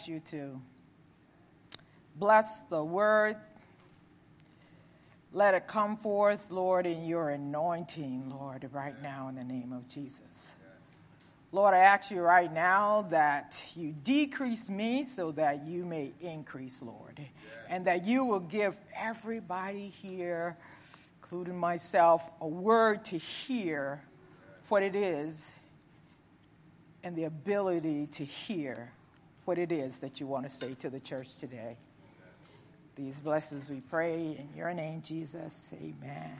You to bless the word. Let it come forth, Lord, in your anointing, Lord, right now in the name of Jesus. Lord, I ask you right now that you decrease me so that you may increase, Lord, and that you will give everybody here, including myself, a word to hear what it is and the ability to hear what it is that you want to say to the church today. These blessings we pray in your name, Jesus. Amen.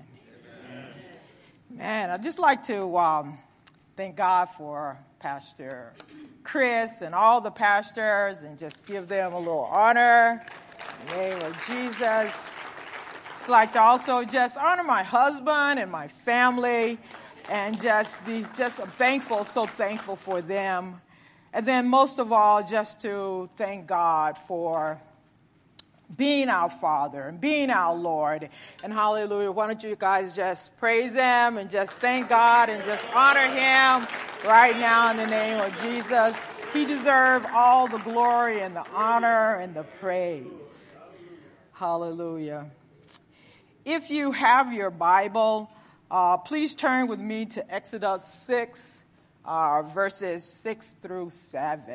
Amen. I'd just like to thank God for Pastor Chris and all the pastors and just give them a little honor in the name of Jesus. It's like to also just honor my husband and my family and just be so thankful for them. And then most of all, just to thank God for being our Father and being our Lord. And hallelujah, why don't you guys just praise Him and just thank God and just honor Him right now in the name of Jesus. He deserves all the glory and the honor and the praise. Hallelujah. If you have your Bible, please turn with me to Exodus 6. Verses 6 through 7.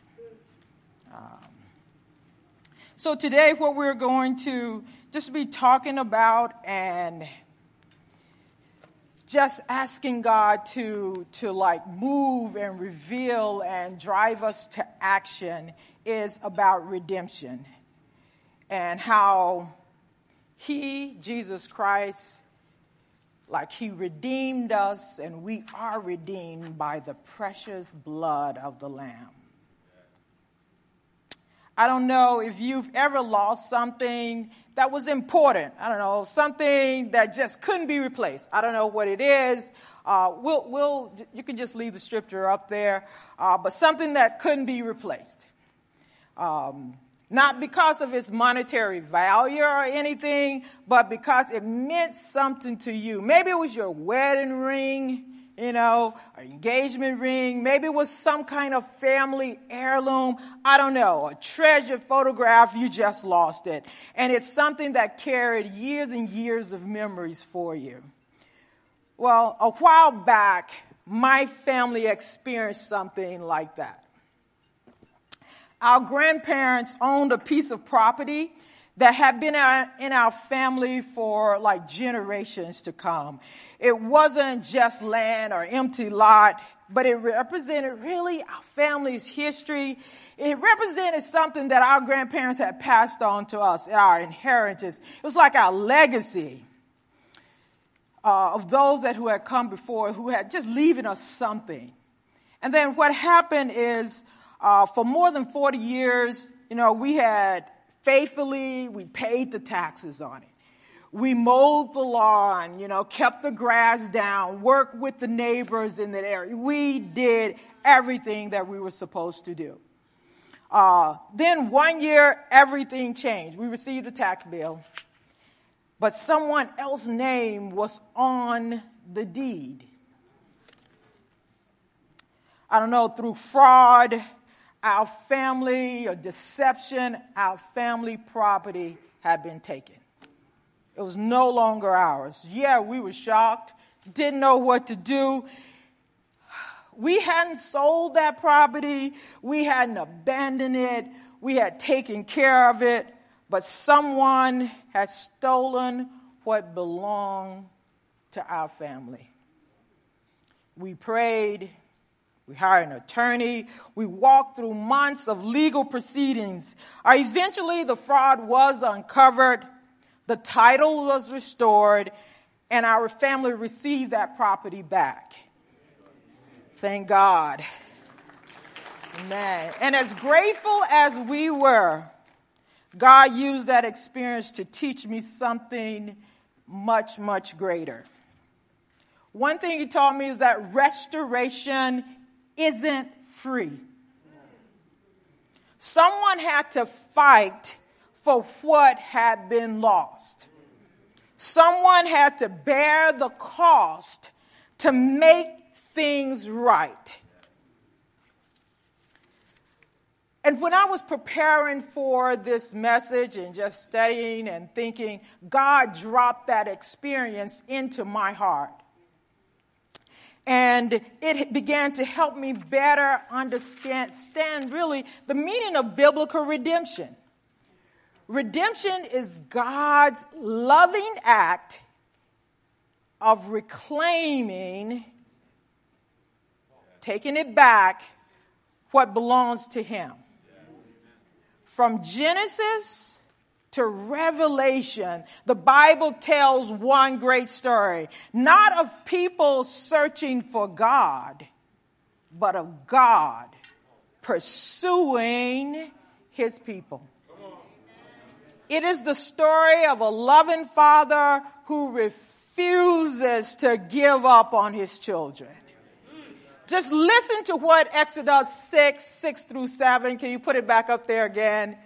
So today what we're going to just be talking about and just asking God to move and reveal and drive us to action is about redemption and how He, Jesus Christ, He redeemed us, and we are redeemed by the precious blood of the Lamb. I don't know if you've ever lost something that was important. I don't know, something that just couldn't be replaced. I don't know what it is. You can just leave the scripture up there. But something that couldn't be replaced. Not because of its monetary value or anything, but because it meant something to you. Maybe it was your wedding ring, or engagement ring. Maybe it was some kind of family heirloom. I don't know, a treasured photograph, you just lost it. And it's something that carried years and years of memories for you. Well, a while back, my family experienced something like that. Our grandparents owned a piece of property that had been in our family for generations to come. It wasn't just land or empty lot, but it represented really our family's history. It represented something that our grandparents had passed on to us, our inheritance. It was like our legacy of those who had come before, who had just leaving us something. And then what happened is, for more than 40 years, we had we paid the taxes on it. We mowed the lawn, kept the grass down, worked with the neighbors in that area. We did everything that we were supposed to do. Then one year, everything changed. We received a tax bill, but someone else's name was on the deed. I don't know, through fraud, our family, or deception, our family property had been taken. It was no longer ours. Yeah, we were shocked, didn't know what to do. We hadn't sold that property. We hadn't abandoned it. We had taken care of it. But someone had stolen what belonged to our family. We prayed. We hired an attorney. We walked through months of legal proceedings. Eventually, the fraud was uncovered. The title was restored, and our family received that property back. Thank God. Amen. And as grateful as we were, God used that experience to teach me something much, much greater. One thing He taught me is that restoration isn't free. Someone had to fight for what had been lost. Someone had to bear the cost to make things right. And when I was preparing for this message and just studying and thinking, God dropped that experience into my heart. And it began to help me better understand really the meaning of biblical redemption. Redemption is God's loving act of reclaiming, taking it back, what belongs to Him. From Genesis to Revelation, the Bible tells one great story, not of people searching for God, but of God pursuing His people. It is the story of a loving father who refuses to give up on his children. Just listen to what Exodus 6 through 7. Can you put it back up there again?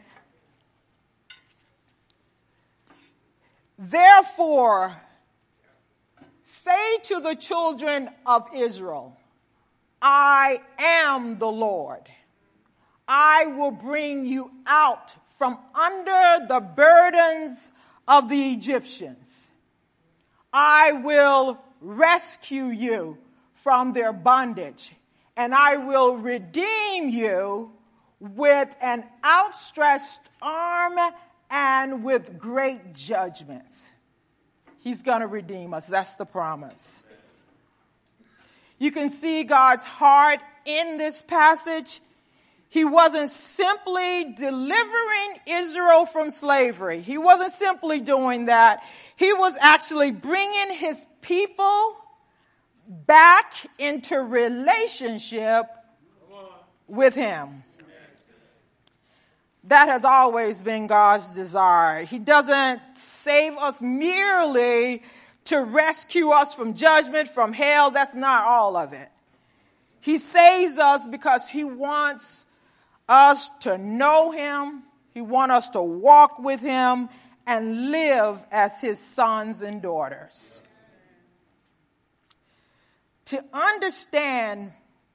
Therefore, say to the children of Israel, I am the Lord. I will bring you out from under the burdens of the Egyptians. I will rescue you from their bondage, and I will redeem you with an outstretched arm and with great judgments. He's going to redeem us. That's the promise. You can see God's heart in this passage. He wasn't simply delivering Israel from slavery. He wasn't simply doing that. He was actually bringing his people back into relationship with him. That has always been God's desire. He doesn't save us merely to rescue us from judgment, from hell. That's not all of it. He saves us because he wants us to know him. He wants us to walk with him and live as his sons and daughters. To understand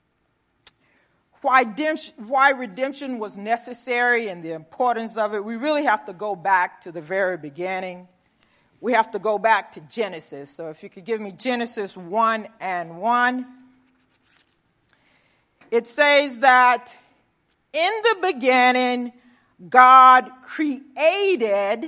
why redemption was necessary and the importance of it, we really have to go back to the very beginning. We have to go back to Genesis. So if you could give me Genesis 1:1. It says that in the beginning, God created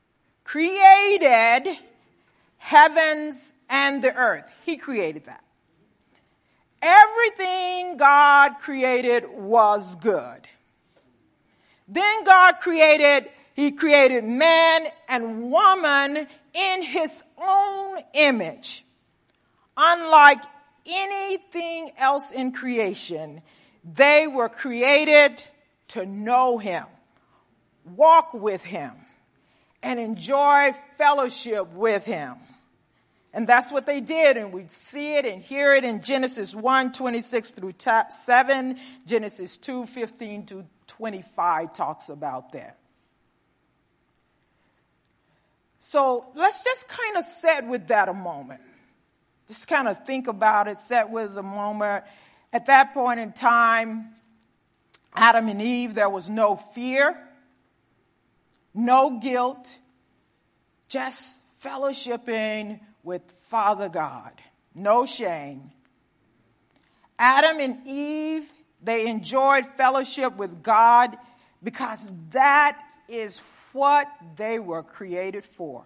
heavens and the earth. He created that. Everything God created was good. Then God created man and woman in his own image. Unlike anything else in creation, they were created to know him, walk with him, and enjoy fellowship with him. And that's what they did, and we see it and hear it in Genesis 1:26 through 7. Genesis 2:15 to 25 talks about that. So let's just kind of sit with that a moment. Just kind of think about it, sit with the moment. At that point in time, Adam and Eve, there was no fear, no guilt, just fellowshipping with Father God. No shame. Adam and Eve, they enjoyed fellowship with God because that is what they were created for.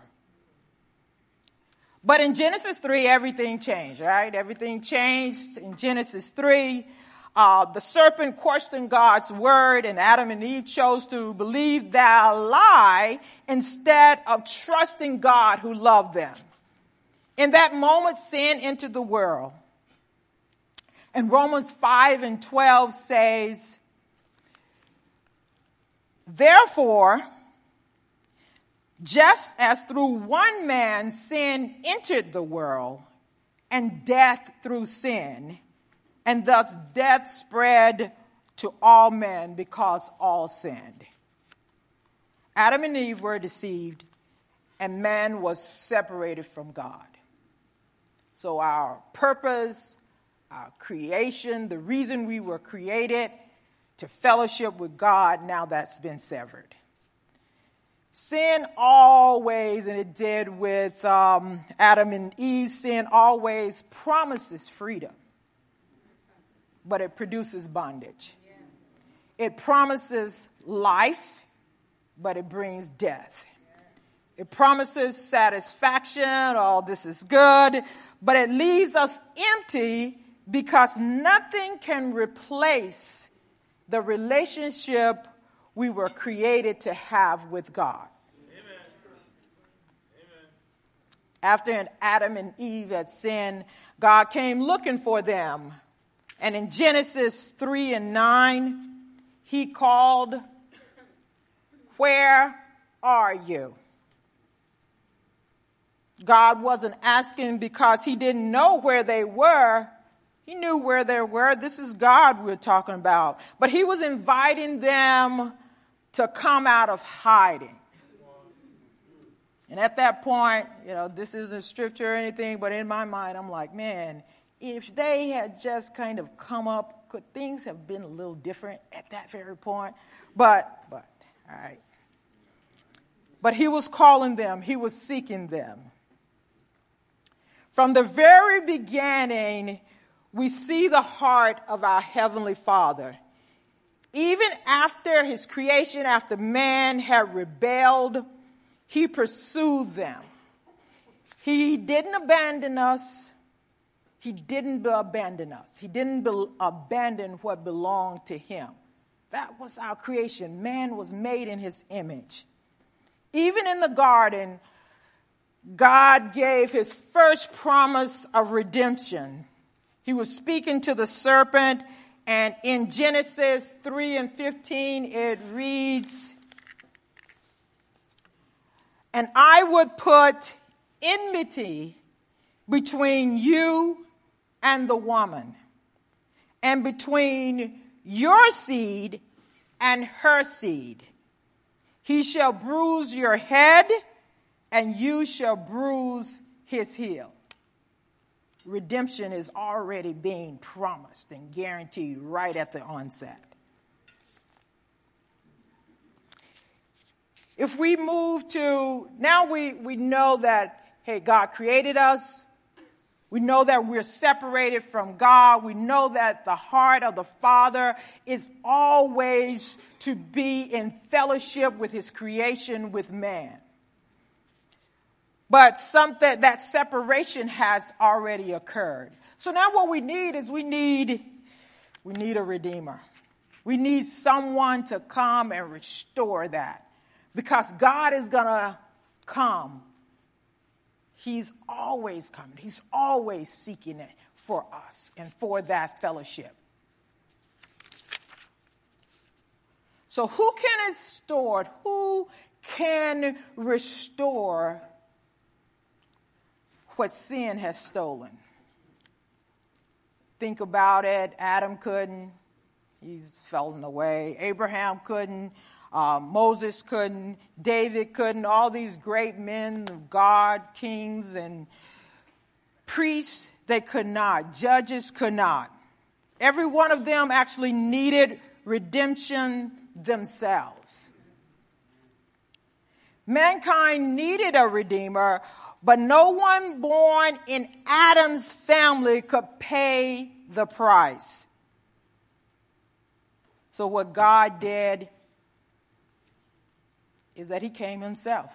But in Genesis 3, everything changed, right? Everything changed in Genesis 3. The serpent questioned God's word, and Adam and Eve chose to believe that lie instead of trusting God who loved them. In that moment, sin entered the world. And Romans 5:12 says, therefore, just as through one man sin entered the world, and death through sin, and thus death spread to all men because all sinned. Adam and Eve were deceived, and man was separated from God. So our purpose, our creation, the reason we were created, to fellowship with God, now that's been severed. Sin always, and it did with Adam and Eve, sin always promises freedom, but it produces bondage. It promises life, but it brings death. It promises satisfaction, oh, this is good, but it leaves us empty because nothing can replace the relationship we were created to have with God. Amen. Amen. After Adam and Eve had sinned, God came looking for them. And in Genesis 3:9, he called, "Where are you?" God wasn't asking because he didn't know where they were. He knew where they were. This is God we're talking about. But he was inviting them to come out of hiding. And at that point, this isn't scripture or anything, but in my mind, I'm like, man, if they had just kind of come up, could things have been a little different at that very point? But, all right. But he was calling them. He was seeking them. From the very beginning, we see the heart of our Heavenly Father. Even after his creation, after man had rebelled, he pursued them. He didn't abandon us. He didn't abandon us. He didn't abandon what belonged to him. That was our creation. Man was made in his image. Even in the garden, God gave his first promise of redemption. He was speaking to the serpent, and in Genesis 3:15, it reads, "And I would put enmity between you and the woman, and between your seed and her seed. He shall bruise your head, and you shall bruise his heel." Redemption is already being promised and guaranteed right at the onset. If we move to, now we know that, hey, God created us. We know that we're separated from God. We know that the heart of the Father is always to be in fellowship with his creation, with man. But that separation has already occurred. So now what we need is we need a redeemer. We need someone to come and restore that. Because God is going to come. He's always coming. He's always seeking it for us and for that fellowship. So who can restore? Who can restore what sin has stolen? Think about it. Adam couldn't. He's fallen away. Abraham couldn't. Moses couldn't. David couldn't. All these great men of God, kings and priests, they could not. Judges could not. Every one of them actually needed redemption themselves. Mankind needed a redeemer, but no one born in Adam's family could pay the price. So what God did is that he came himself.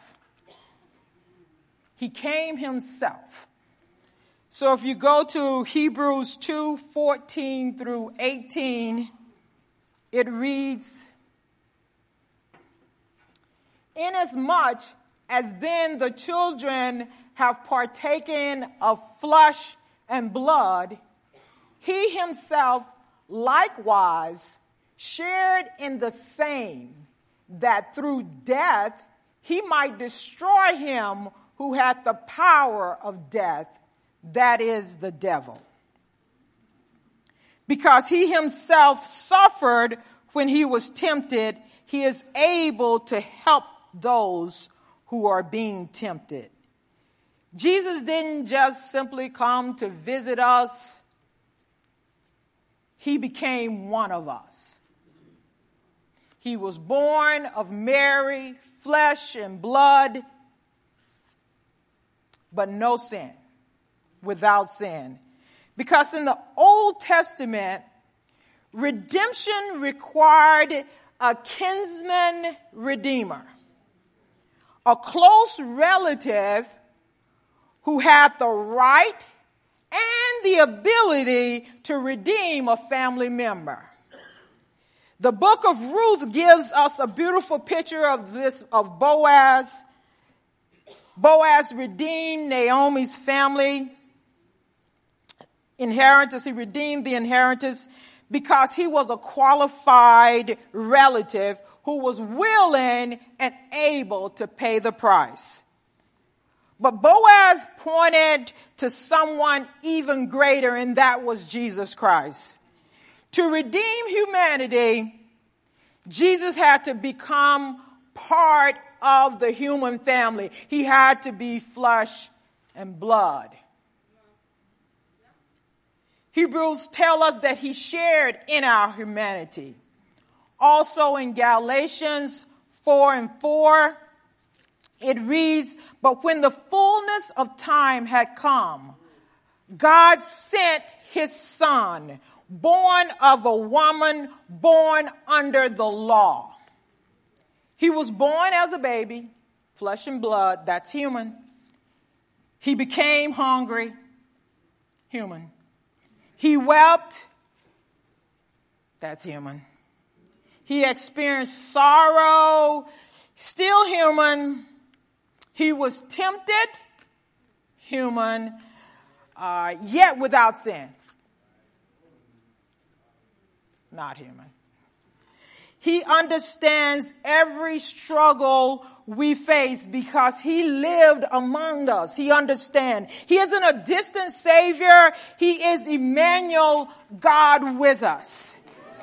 He came himself. So if you go to Hebrews 2:14 through 18, it reads, "Inasmuch as then the children have partaken of flesh and blood, he himself likewise shared in the same, that through death he might destroy him who had the power of death, that is the devil. Because he himself suffered when he was tempted, he is able to help those who are being tempted." Jesus didn't just simply come to visit us. He became one of us. He was born of Mary, flesh and blood, but no sin, without sin. Because in the Old Testament, redemption required a kinsman redeemer, a close relative who had the right and the ability to redeem a family member. The book of Ruth gives us a beautiful picture of Boaz. Boaz redeemed Naomi's family inheritance. He redeemed the inheritance because he was a qualified relative who was willing and able to pay the price. But Boaz pointed to someone even greater, and that was Jesus Christ. To redeem humanity, Jesus had to become part of the human family. He had to be flesh and blood. Hebrews tell us that he shared in our humanity. Also in Galatians 4:4, it reads, "But when the fullness of time had come, God sent his son, born of a woman, born under the law." He was born as a baby, flesh and blood, that's human. He became hungry, human. He wept, that's human. He experienced sorrow, still human. He was tempted, human, yet without sin. Not human. He understands every struggle we face because he lived among us. He understands. He isn't a distant Savior. He is Emmanuel, God with us.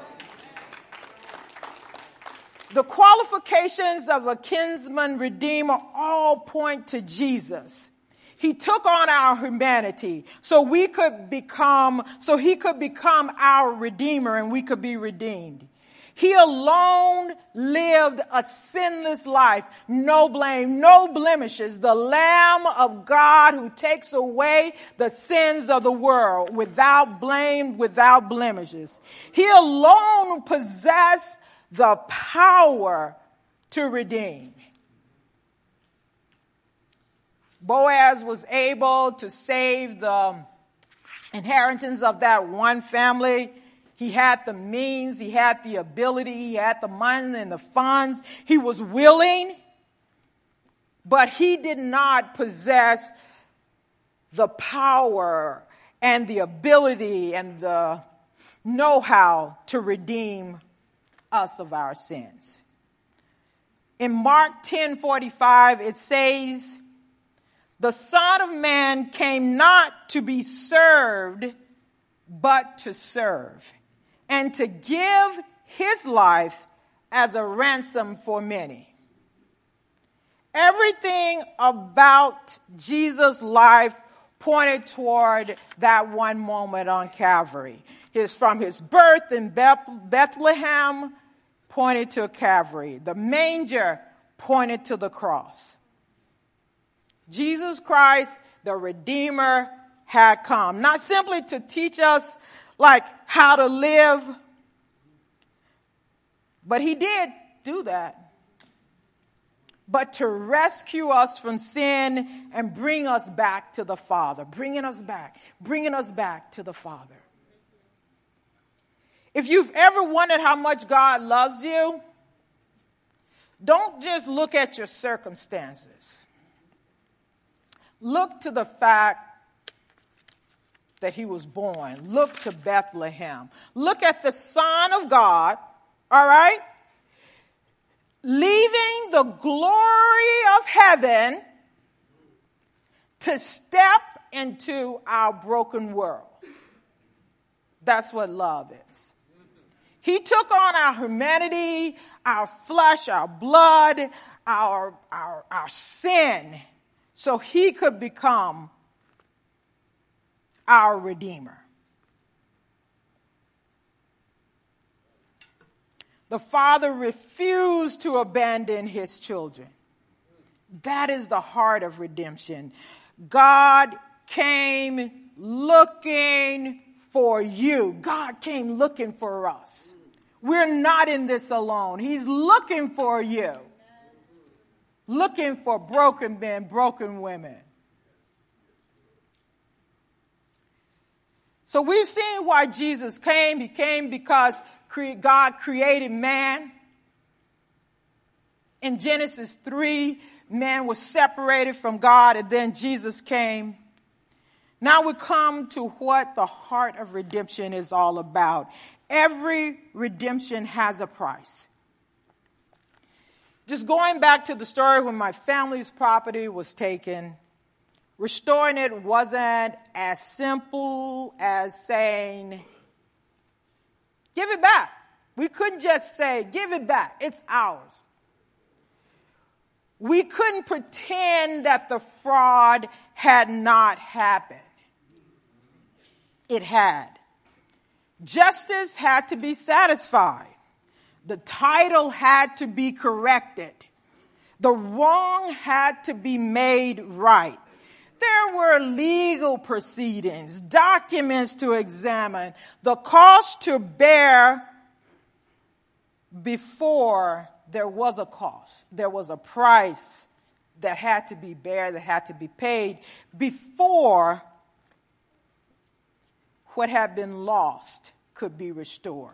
The qualifications of a kinsman redeemer all point to Jesus. He took on our humanity so he could become our redeemer and we could be redeemed. He alone lived a sinless life, no blame, no blemishes, the Lamb of God who takes away the sins of the world without blame, without blemishes. He alone possessed the power to redeem. Boaz was able to save the inheritance of that one family. He had the means, he had the ability, he had the money and the funds. He was willing, but he did not possess the power and the ability and the know-how to redeem us of our sins. In Mark 10:45, it says, "The Son of Man came not to be served, but to serve, and to give his life as a ransom for many." Everything about Jesus' life pointed toward that one moment on Calvary. From his birth in Bethlehem pointed to Calvary. The manger pointed to the cross. Jesus Christ, the Redeemer, had come. Not simply to teach us how to live, but he did do that. But to rescue us from sin and bring us back to the Father. Bringing us back to the Father. If you've ever wondered how much God loves you, don't just look at your circumstances. Look to the fact that he was born. Look to Bethlehem. Look at the Son of God, all right? Leaving the glory of heaven to step into our broken world. That's what love is. He took on our humanity, our flesh, our blood, our sin, so he could become our Redeemer. The Father refused to abandon his children. That is the heart of redemption. God came looking for you. God came looking for us. We're not in this alone. He's looking for you. Looking for broken men, broken women. So we've seen why Jesus came. He came because God created man. In Genesis 3, man was separated from God, and then Jesus came. Now we come to what the heart of redemption is all about. Every redemption has a price. Just going back to the story when my family's property was taken, restoring it wasn't as simple as saying, give it back. We couldn't just say, give it back. It's ours. We couldn't pretend that the fraud had not happened. It had. Justice had to be satisfied. The title had to be corrected. The wrong had to be made right. There were legal proceedings, documents to examine, the cost to bear before there was a cost. There was a price that had to be bared, that had to be paid before what had been lost could be restored.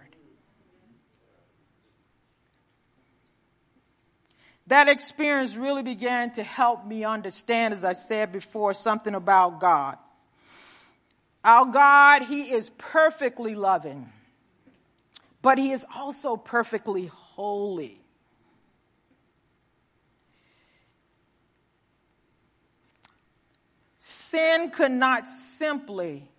That experience really began to help me understand, as I said before, something about God. Our God, He is perfectly loving, but He is also perfectly holy. Sin could not simply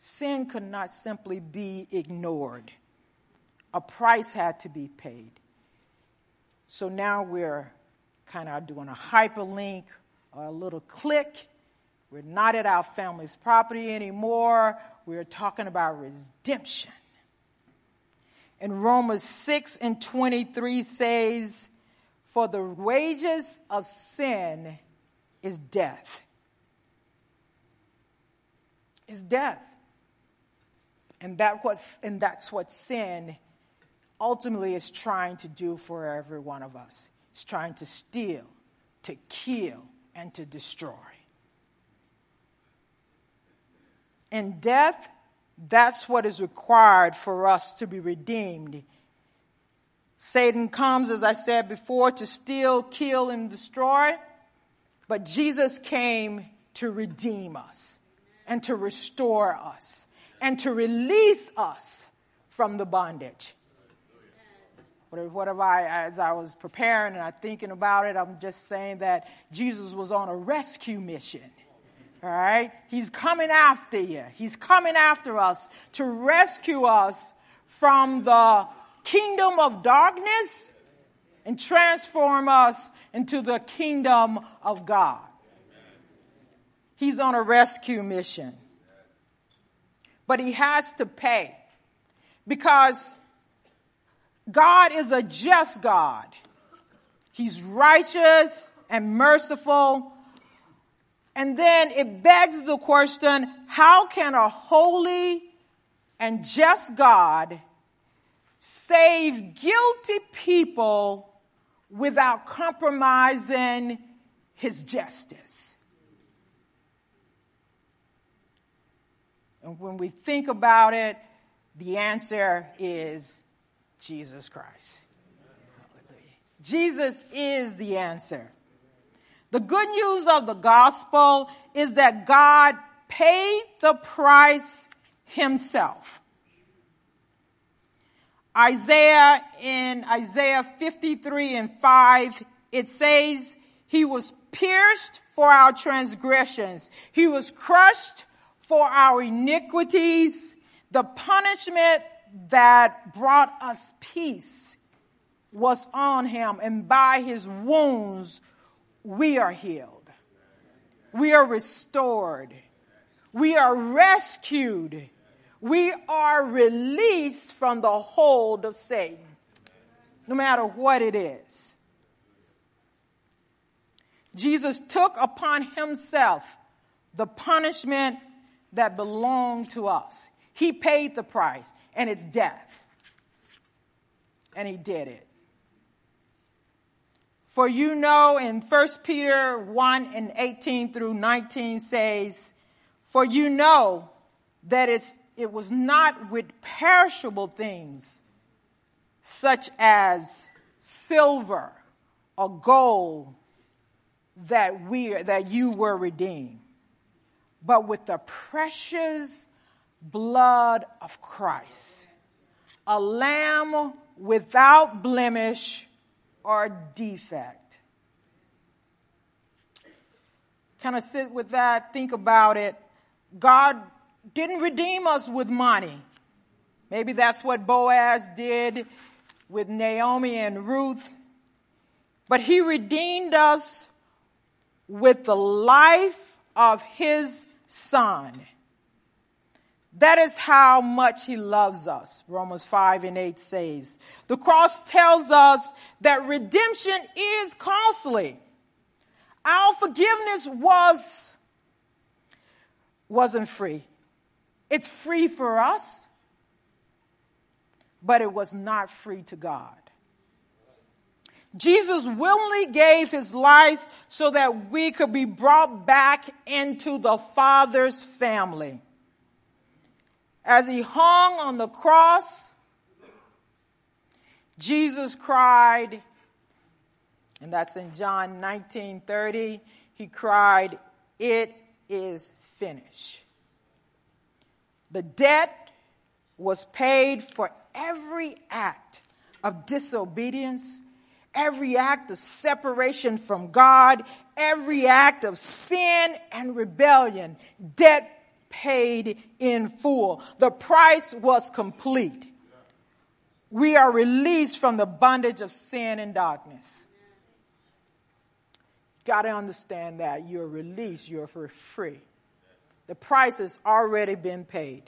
be ignored. A price had to be paid. So now we're kind of doing a hyperlink or a little click. We're not at our family's property anymore. We're talking about redemption. And Romans 6:23 says, for the wages of sin is death. Is death. And that's what sin ultimately is trying to do for every one of us. It's trying to steal, to kill, and to destroy. In death, that's what is required for us to be redeemed. Satan comes, as I said before, to steal, kill, and destroy. But Jesus came to redeem us and to restore us and to release us from the bondage. As I was preparing and I'm thinking about it, I'm just saying that Jesus was on a rescue mission. All right? He's coming after you. He's coming after us to rescue us from the kingdom of darkness and transform us into the kingdom of God. He's on a rescue mission. But he has to pay because God is a just God. He's righteous and merciful. And then it begs the question, how can a holy and just God save guilty people without compromising his justice? And when we think about it, the answer is Jesus Christ. Hallelujah. Jesus is the answer. The good news of the gospel is that God paid the price himself. In Isaiah 53:5, it says, he was pierced for our transgressions. He was crushed for our iniquities. The punishment that brought us peace was on him, and by his wounds we are healed. We are restored. We are rescued. We are released from the hold of Satan. no matter what it is. Jesus took upon himself the punishment that belonged to us. He paid the price, and it's death. And he did it. For you know, in 1 Peter 1 and 18 through 19 says, for you know that it was not with perishable things such as silver or gold that you were redeemed, but with the precious blood of Christ, a lamb without blemish or defect. Kind of sit with that, think about it. God didn't redeem us with money. Maybe that's what Boaz did with Naomi and Ruth. But he redeemed us with the life of his son. That is how much he loves us, Romans 5 and 8 says. The cross tells us that redemption is costly. Our forgiveness wasn't free. It's free for us, but it was not free to God. Jesus willingly gave his life so that we could be brought back into the Father's family. As he hung on the cross, Jesus cried, and that's in John 19:30, he cried, "It is finished." The debt was paid for every act of disobedience, every act of separation from God, every act of sin and rebellion. Debt paid in full. The price was complete. We are released from the bondage of sin and darkness. Got to understand that you're released, you're for free. The price has already been paid.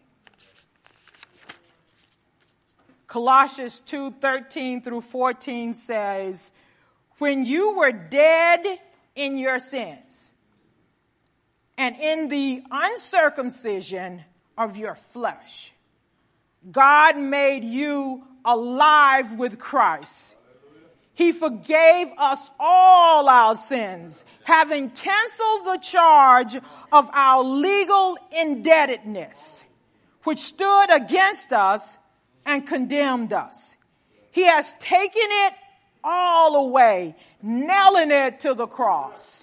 Colossians 2:13 through 14 says, when you were dead in your sins and in the uncircumcision of your flesh, God made you alive with Christ. He forgave us all our sins, having canceled the charge of our legal indebtedness, which stood against us and condemned us. He has taken it all away, nailing it to the cross.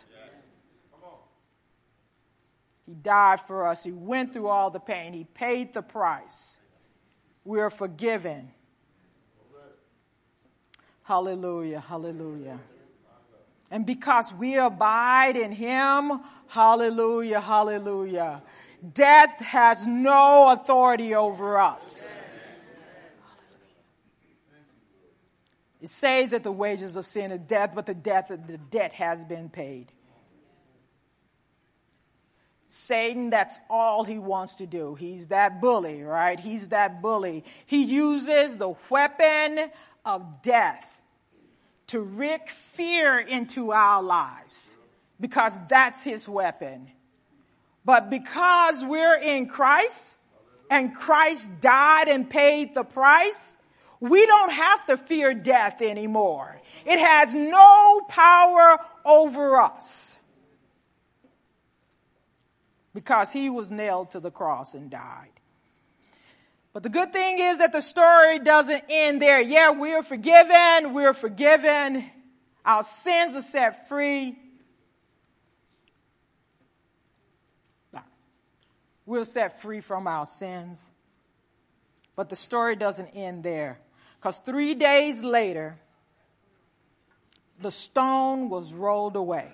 He died for us. He went through all the pain. He paid the price. We are forgiven. Hallelujah, hallelujah. And because we abide in him, hallelujah, hallelujah, death has no authority over us. It says that the wages of sin is death, but the debt has been paid. Satan, that's all he wants to do. He's that bully, right? He's that bully. He uses the weapon of death to wreak fear into our lives because that's his weapon. But because we're in Christ and Christ died and paid the price, we don't have to fear death anymore. It has no power over us because he was nailed to the cross and died. But the good thing is that the story doesn't end there. Yeah, we're forgiven. We're forgiven. Our sins are set free. We're set free from our sins. But the story doesn't end there. Because 3 days later, the stone was rolled away.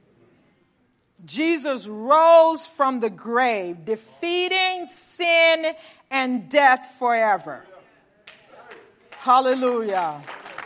Jesus rose from the grave, defeating sin and death forever. Hallelujah.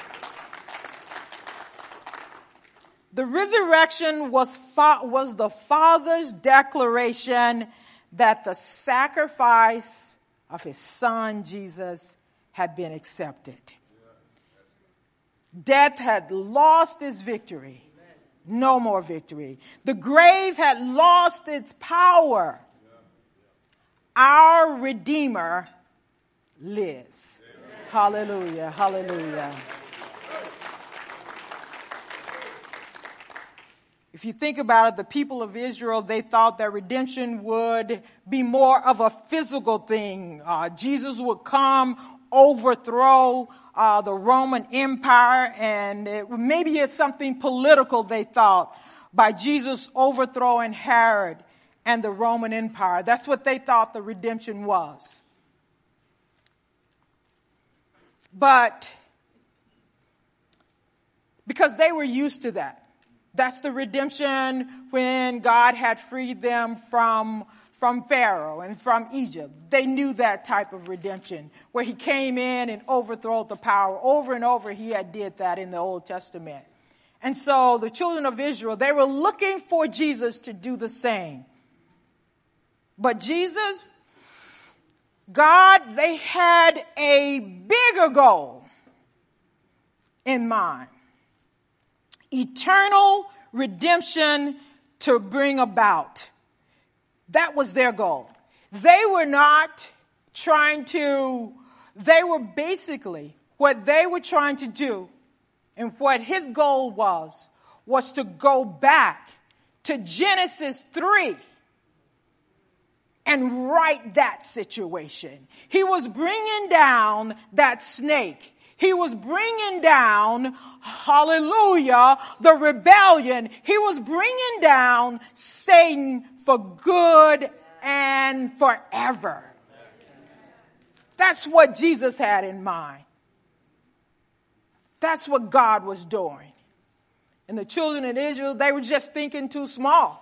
The resurrection was the Father's declaration that the sacrifice of his Son, Jesus, had been accepted. Death had lost its victory. No more victory. The grave had lost its power. Our Redeemer lives. Hallelujah, hallelujah. If you think about it, the people of Israel, they thought that redemption would be more of a physical thing. Jesus would come, overthrow the Roman Empire, and maybe it's something political, they thought, by Jesus overthrowing Herod and the Roman Empire. That's what they thought the redemption was. But because they were used to that. That's the redemption when God had freed them from Pharaoh and from Egypt. They knew that type of redemption where he came in and overthrew the power. Over and over he had did that in the Old Testament. And so the children of Israel, they were looking for Jesus to do the same. But Jesus, God, they had a bigger goal in mind. Eternal redemption to bring about. That was their goal. They were basically, what they were trying to do, and what his goal was to go back to Genesis 3 and right that situation. He was bringing down that snake. He was bringing down, hallelujah, the rebellion. He was bringing down Satan for good and forever. That's what Jesus had in mind. That's what God was doing. And the children of Israel, they were just thinking too small.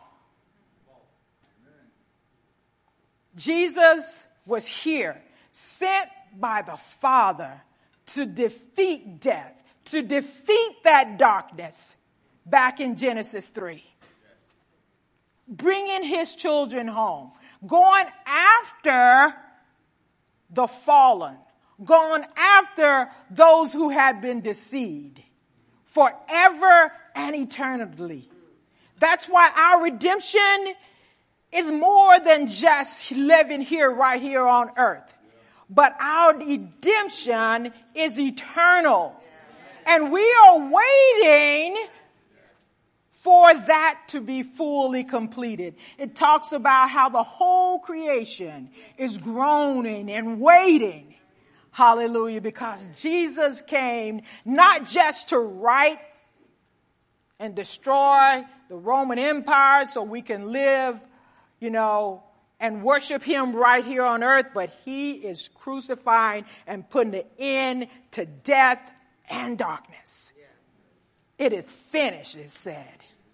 Jesus was here, sent by the Father to defeat death, to defeat that darkness back in Genesis 3. Bringing his children home, going after the fallen, going after those who had been deceived forever and eternally. That's why our redemption is more than just living here, right here on earth. But our redemption is eternal. And we are waiting for that to be fully completed. It talks about how the whole creation is groaning and waiting. Hallelujah. Because Jesus came not just to right and destroy the Roman Empire so we can live, and worship him right here on earth, but he is crucifying and putting an end to death and darkness. It is finished, it said.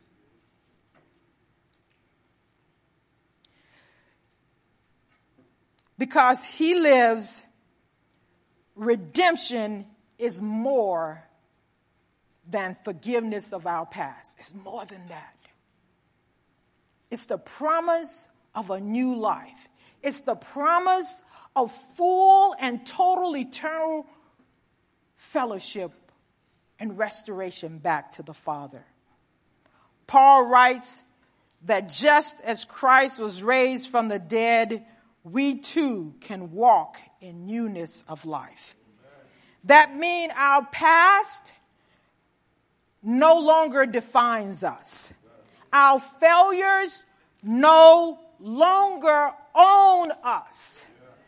Because he lives, redemption is more than forgiveness of our past. It's more than that. It's the promise of a new life. It's the promise of full and total eternal fellowship and restoration back to the Father. Paul writes that just as Christ was raised from the dead, we too can walk in newness of life. That means our past no longer defines us. Our failures no longer own us.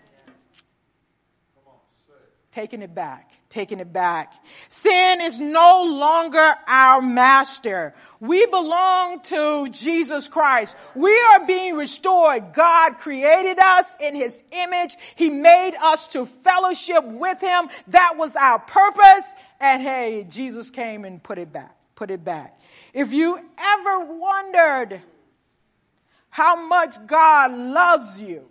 Taking it back. Sin is no longer our master. We belong to Jesus Christ. We are being restored. God created us in his image. He made us to fellowship with him. That was our purpose. And hey, Jesus came and put it back. If you ever wondered how much God loves you,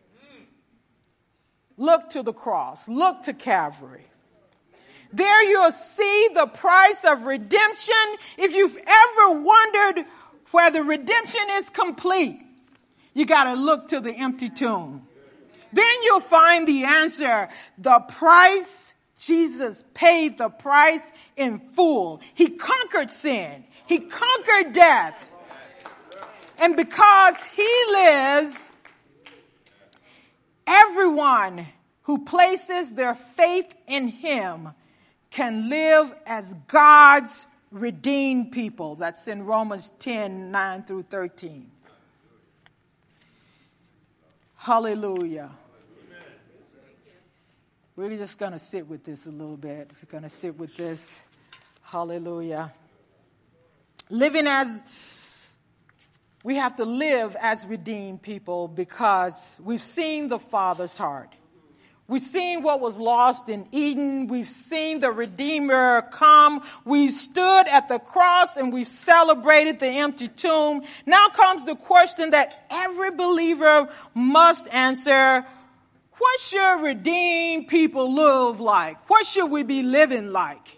look to the cross. Look to Calvary. There you'll see the price of redemption. If you've ever wondered whether redemption is complete, you got to look to the empty tomb. Then you'll find the answer. The price Jesus paid the price in full. He conquered sin. He conquered death. And because he lives, everyone who places their faith in him can live as God's redeemed people. That's in Romans 10:9 through 13. Hallelujah. We're just going to sit with this a little bit. We're going to sit with this. Hallelujah. We have to live as redeemed people because we've seen the Father's heart. We've seen what was lost in Eden. We've seen the Redeemer come. We've stood at the cross and we've celebrated the empty tomb. Now comes the question that every believer must answer. What should redeemed people live like? What should we be living like?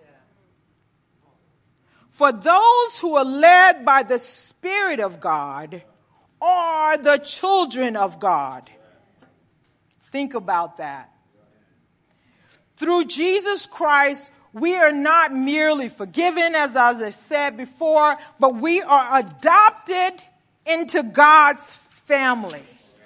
For those who are led by the Spirit of God are the children of God. Think about that. Through Jesus Christ, we are not merely forgiven, as I said before, but we are adopted into God's family.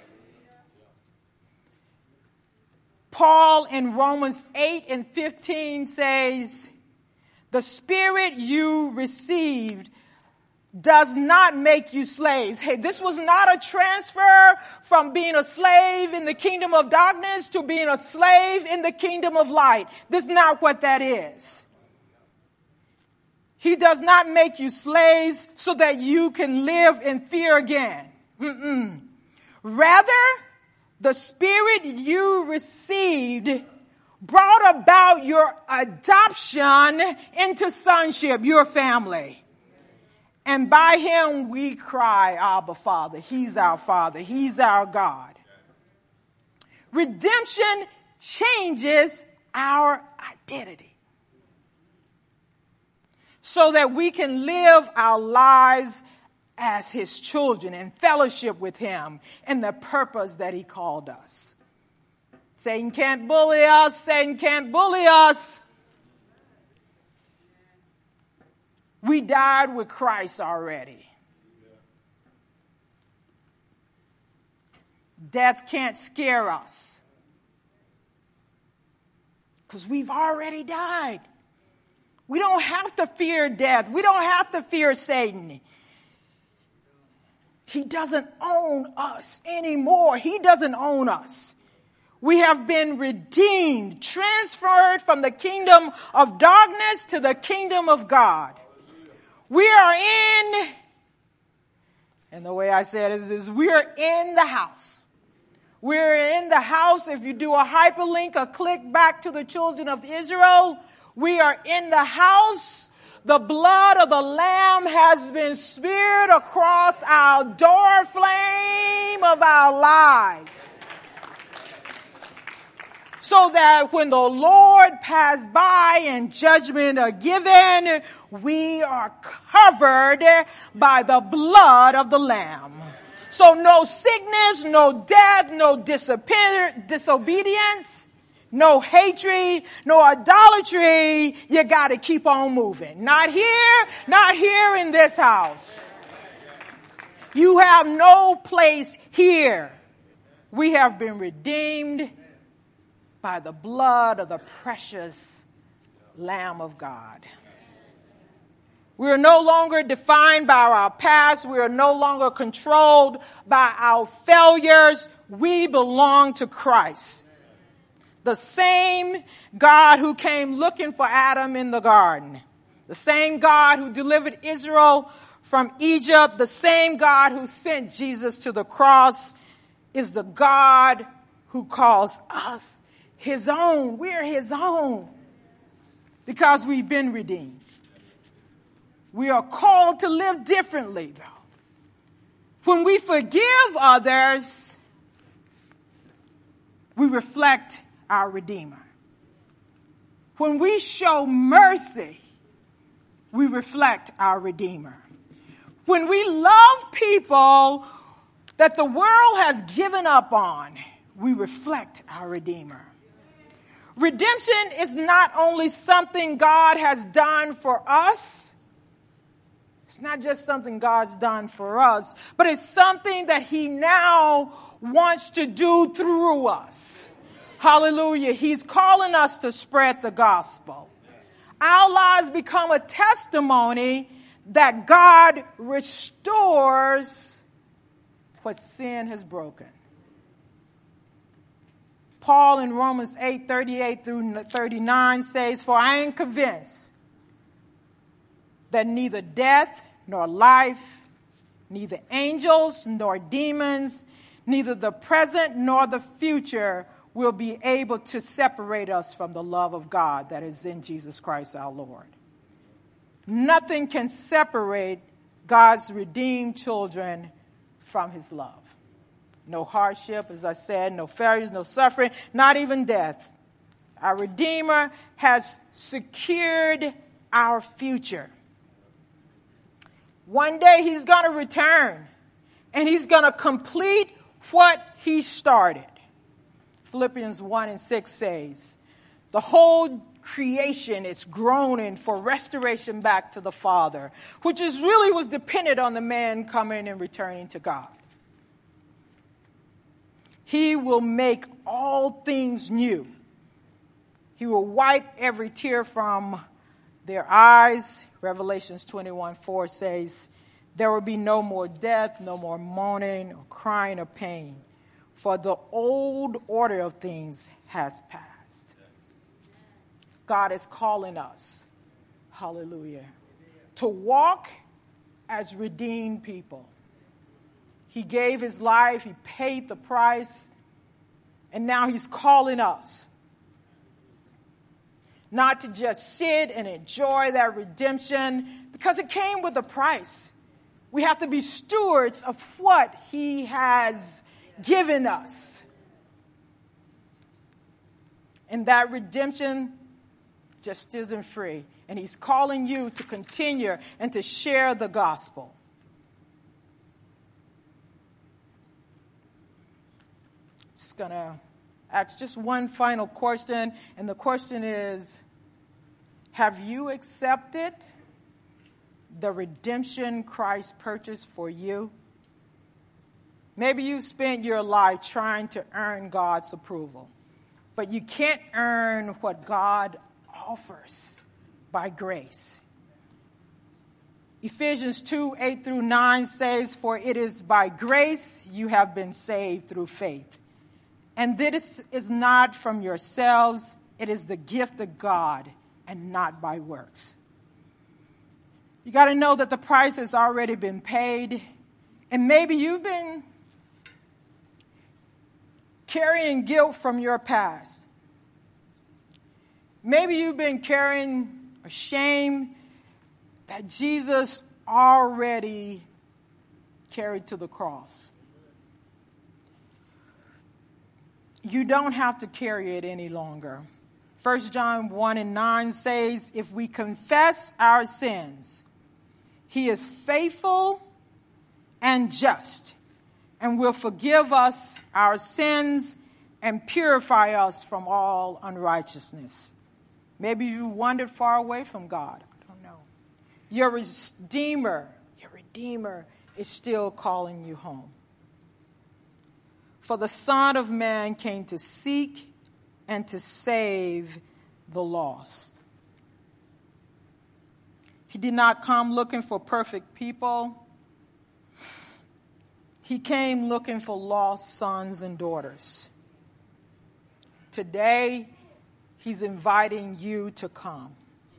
Paul in Romans 8:15 says, the Spirit you received does not make you slaves. Hey, this was not a transfer from being a slave in the kingdom of darkness to being a slave in the kingdom of light. This is not what that is. He does not make you slaves so that you can live in fear again. Rather, the Spirit you received brought about your adoption into sonship, your family. And by him we cry, Abba, Father. He's our Father. He's our God. Redemption changes our identity so that we can live our lives as his children in fellowship with him and the purpose that he called us. Satan can't bully us. Satan can't bully us. We died with Christ already. Death can't scare us because we've already died. We don't have to fear death. We don't have to fear Satan. He doesn't own us anymore. He doesn't own us. We have been redeemed, transferred from the kingdom of darkness to the kingdom of God. We are and the way I said it is we are in the house. We're in the house. If you do a hyperlink, a click back to the children of Israel, we are in the house. The blood of the Lamb has been smeared across our door flame of our lives. So that when the Lord passed by and judgment are given, we are covered by the blood of the Lamb. So no sickness, no death, no disobedience, no hatred, no idolatry. You got to keep on moving. Not here in this house. You have no place here. We have been redeemed by the blood of the precious Lamb of God. We are no longer defined by our past. We are no longer controlled by our failures. We belong to Christ. The same God who came looking for Adam in the garden. The same God who delivered Israel from Egypt. The same God who sent Jesus to the cross is the God who calls us his own. We're his own because we've been redeemed. We are called to live differently, though. When we forgive others, we reflect our Redeemer. When we show mercy, we reflect our Redeemer. When we love people that the world has given up on, we reflect our Redeemer. Redemption is not only something God has done for us. It's not just something God's done for us, but it's something that he now wants to do through us. Hallelujah. He's calling us to spread the gospel. Our lives become a testimony that God restores what sin has broken. Paul in Romans 8:38 through 39 says, "For I am convinced that neither death nor life, neither angels nor demons, neither the present nor the future will be able to separate us from the love of God that is in Jesus Christ our Lord." Nothing can separate God's redeemed children from his love. No hardship, as I said, no failures, no suffering, not even death. Our Redeemer has secured our future. One day he's going to return and he's going to complete what he started. Philippians 1:6 says, "The whole creation is groaning for restoration back to the Father," which is really was dependent on the man coming and returning to God. He will make all things new. He will wipe every tear from their eyes. Revelations 21:4 says, "There will be no more death, no more mourning or crying or pain, for the old order of things has passed." God is calling us, hallelujah, to walk as redeemed people. He gave his life, he paid the price, and now he's calling us not to just sit and enjoy that redemption because it came with a price. We have to be stewards of what he has given us. And that redemption just isn't free. And he's calling you to continue and to share the gospel. Just going to ask just one final question. And the question is, have you accepted the redemption Christ purchased for you? Maybe you spent your life trying to earn God's approval, but you can't earn what God offers by grace. Ephesians 2:8 through 9 says, "For it is by grace you have been saved through faith. And this is not from yourselves, it is the gift of God, and not by works." You got to know that the price has already been paid. And maybe you've been carrying guilt from your past. Maybe you've been carrying a shame that Jesus already carried to the cross. You don't have to carry it any longer. 1 John 1:9 says, "If we confess our sins, he is faithful and just and will forgive us our sins and purify us from all unrighteousness." Maybe you wandered far away from God. I don't know. Your Redeemer is still calling you home. For the Son of Man came to seek and to save the lost. He did not come looking for perfect people. He came looking for lost sons and daughters. Today, he's inviting you to come.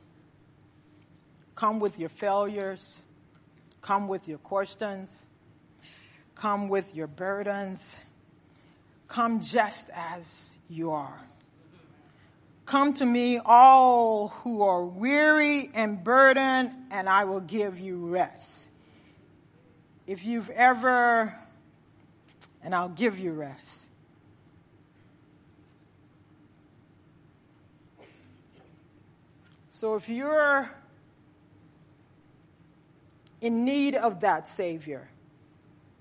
Come with your failures. Come with your questions. Come with your burdens. Come just as you are. Come to me, all who are weary and burdened, and I will give you rest. If you've ever, and I'll give you rest. So if you're in need of that Savior,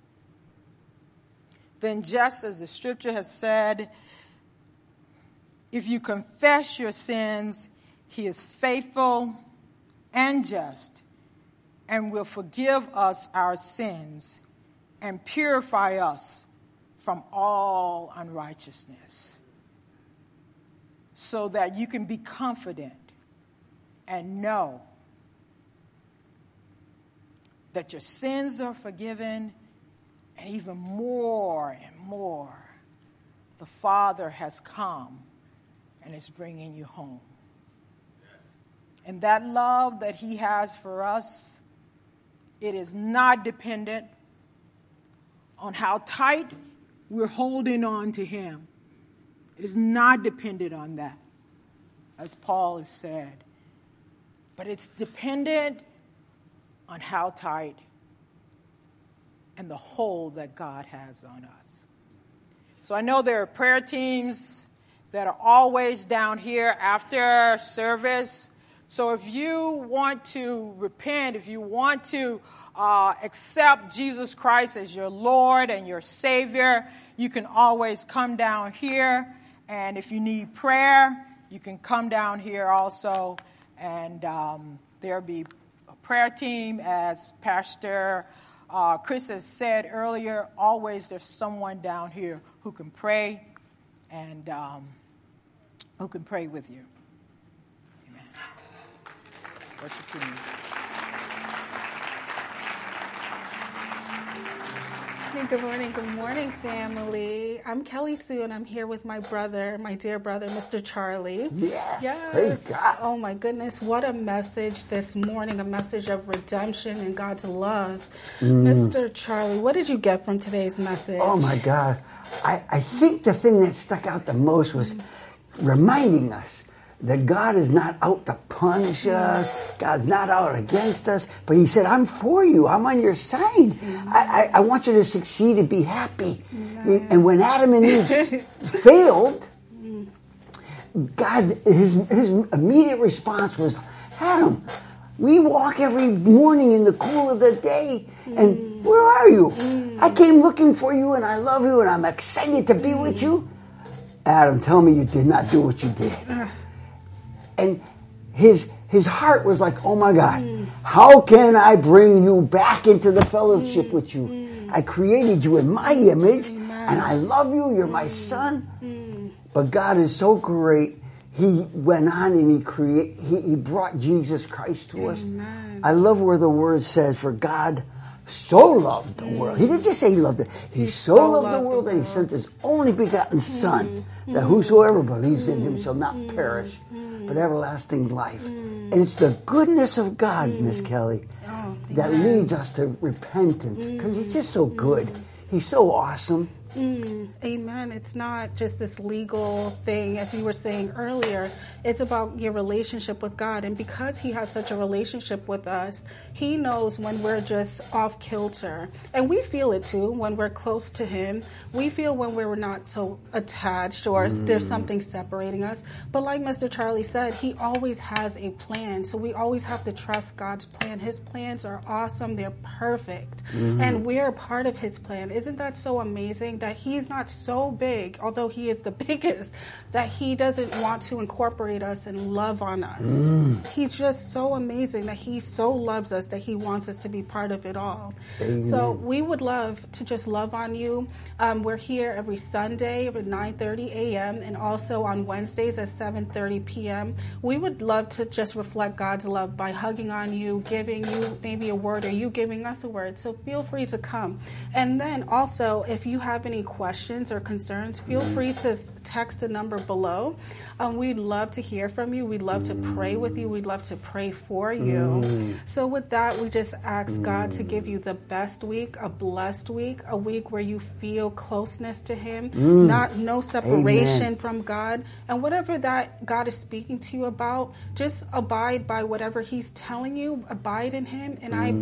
then just as the scripture has said, If you confess your sins, he is faithful and just and will forgive us our sins and purify us from all unrighteousness, so that you can be confident and know that your sins are forgiven, and even more and more, the Father has come and is bringing you home. And that love that he has for us, it is not dependent on how tight we're holding on to him. It is not dependent on that, as Paul has said. But it's dependent on how tight and the hold that God has on us. So I know there are prayer teams that are always down here after service. So if you want to repent, if you want to accept Jesus Christ as your Lord and your Savior, you can always come down here. And if you need prayer, you can come down here also. And there'll be a prayer team, as Pastor Chris has said earlier. Always there's someone down here who can pray and who can pray with you. Amen. Worship to me. Good morning, family. I'm Kelly Sue, and I'm here with my brother, my dear brother, Mr. Charlie. Yes. Praise God. Oh, my goodness. What a message this morning, a message of redemption and God's love. Mr. Charlie, what did you get from today's message? Oh, my God. I think the thing that stuck out the most was reminding us that God is not out to punish us. God's not out against us. But he said, I'm for you. I'm on your side. I want you to succeed and be happy. And when Adam and Eve failed, God, his immediate response was, Adam, we walk every morning in the cool of the day. And where are you? I came looking for you, and I love you, and I'm excited to be with you. Adam, tell me you did not do what you did. And his heart was like, oh my God, how can I bring you back into the fellowship with you? I created you in my image, and I love you. You're my son. But God is so great. He went on and he brought Jesus Christ to us. I love where the word says, for God so loved the world. He didn't just say he loved it. He so loved the world that he sent his only begotten Son, that whosoever believes in him shall not perish, but everlasting life. And it's the goodness of God, Miss Kelly, that leads us to repentance, because he's just so good. He's so awesome. Amen. It's not just this legal thing, as you were saying earlier. It's about your relationship with God. And because he has such a relationship with us, he knows when we're just off kilter. And we feel it too when we're close to him. We feel when we're not so attached or there's something separating us. But like Mr. Charlie said, he always has a plan. So we always have to trust God's plan. His plans are awesome. They're perfect. And we're a part of his plan. Isn't that so amazing? That he's not so big, although he is the biggest, that he doesn't want to incorporate us and love on us. He's just so amazing that he so loves us that he wants us to be part of it all. Amen. So we would love to just love on you. We're here every Sunday at 9:30 a.m. and also on Wednesdays at 7:30 p.m. We would love to just reflect God's love by hugging on you, giving you maybe a word, or you giving us a word. So feel free to come. And then also, if you have any questions or concerns, feel free to text the number below. We'd love to hear from you. We'd love to pray with you. We'd love to pray for you. So with that, we just ask God to give you the best week, a blessed week, a week where you feel closeness to him, no separation from God. And whatever that God is speaking to you about, just abide by whatever he's telling you. Abide in him. And I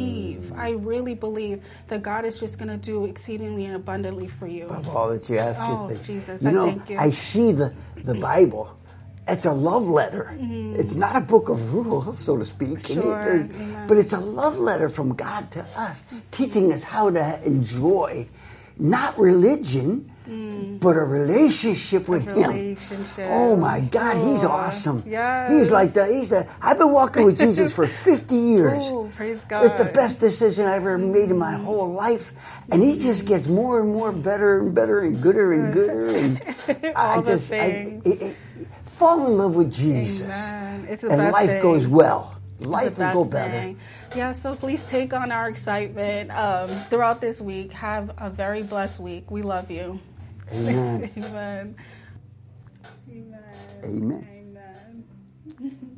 really believe that God is just going to do exceedingly and abundantly for you. Above all that you ask. Oh, Jesus, thank you. I see the Bible. It's a love letter. It's not a book of rules, so to speak. Sure. But it's a love letter from God to us, teaching us how to enjoy not religion, but a relationship with Him. Oh my God, He's awesome. Yes. He's the. I've been walking with Jesus for 50 years. Oh, praise God. It's the best decision I ever made in my whole life, and He just gets more and more better and better and gooder and gooder. And I fall in love with Jesus, Amen. It's the and best life thing. goes well. Life will go better. Thing. Yeah, so please take on our excitement throughout this week. Have a very blessed week. We love you. Amen. Amen. Amen. Amen.